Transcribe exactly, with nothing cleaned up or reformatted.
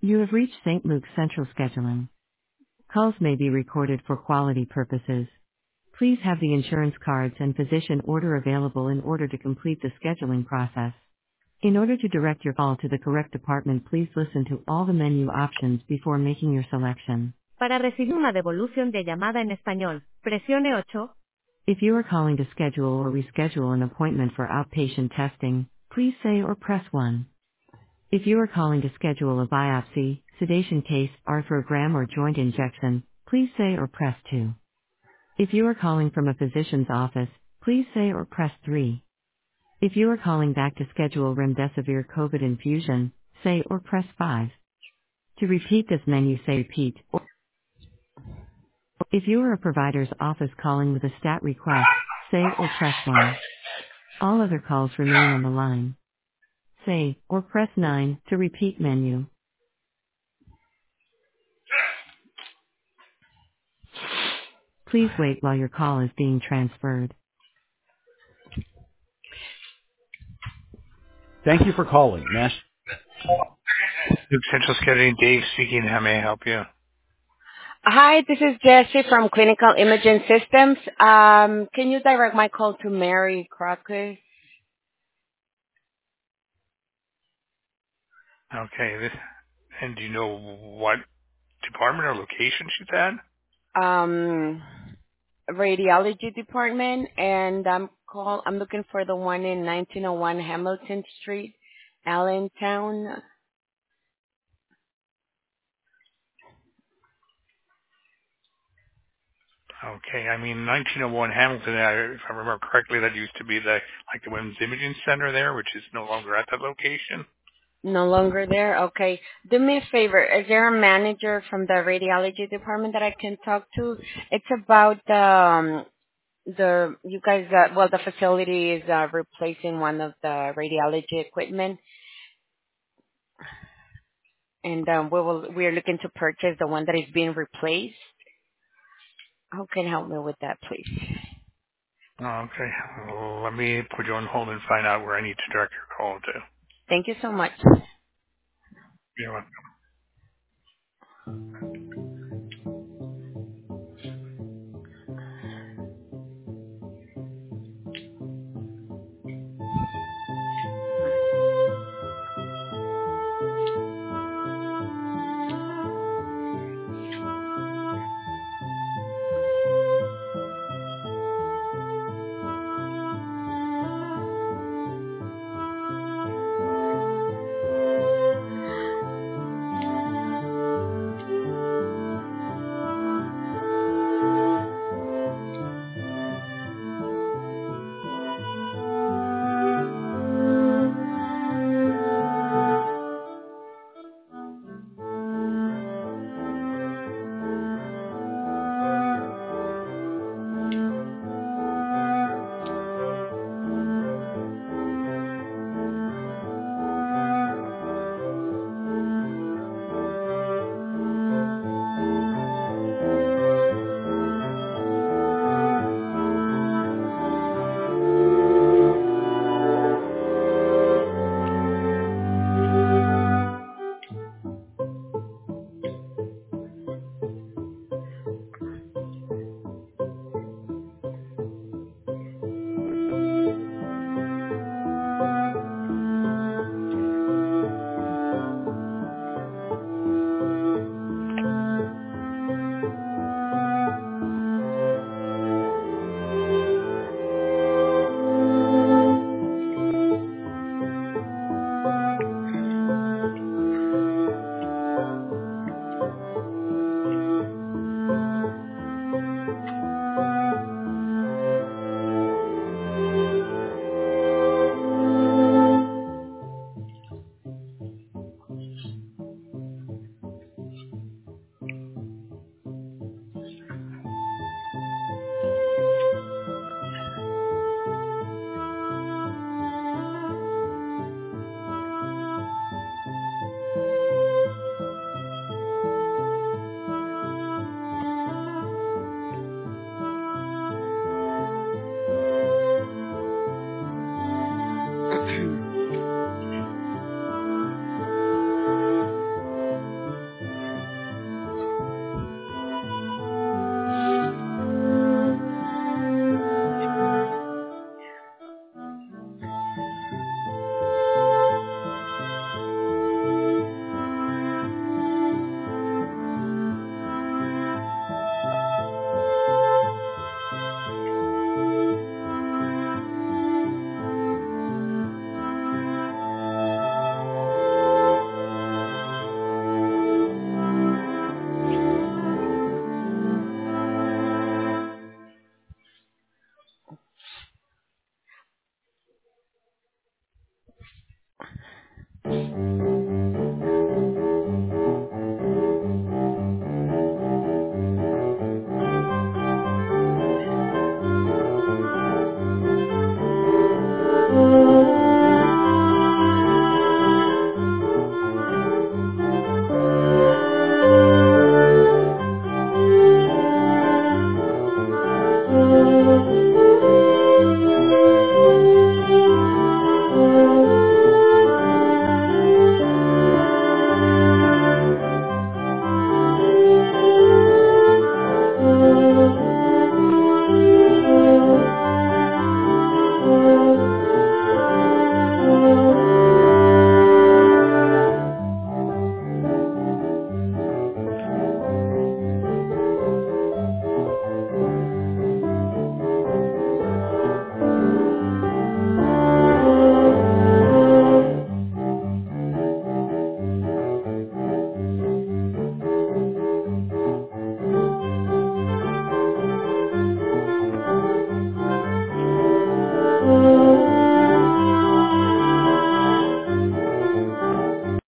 You have reached Saint Luke's Central Scheduling. Calls may be recorded for quality purposes. Please have the insurance cards and physician order available in order to complete the scheduling process. In order to direct your call to the correct department, please listen to all the menu options before making your selection. Para recibir una devolución de llamada en español, presione ocho. If you are calling to schedule or reschedule an appointment for outpatient testing, please say or press one. If you are calling to schedule a biopsy, sedation case, arthrogram or joint injection, please say or press two. If you are calling from a physician's office, please say or press three. If you are calling back to schedule remdesivir COVID infusion, say or press five. To repeat this menu, say repeat. Or if you are a provider's office calling with a stat request, say or press one. All other calls remain on the line. Say or press nine to repeat menu. Please wait while your call is being transferred. Thank you for calling Nash. Luke Central Scheduling, Dave speaking. How may I help you? Hi, this is Jessie from Clinical Imaging Systems. Um, can you direct my call to Mary Crocker? Okay. This, and do you know what department or location she's at? Um, radiology department, and I'm call. I'm looking for the one in nineteen oh one Hamilton Street, Allentown. Okay. I mean, nineteen oh one Hamilton, I- if I remember correctly, that used to be the like the Women's Imaging Center there, which is no longer at that location. No longer there. Okay. Do me a favor. Is there a manager from the radiology department that I can talk to? It's about the um, the you guys. Uh, well, the facility is uh, replacing one of the radiology equipment, and um, we will. We are looking to purchase the one that is being replaced. Who can help me with that, please? Okay. Let me put you on hold and find out where I need to direct your call to. Thank you so much. You're welcome.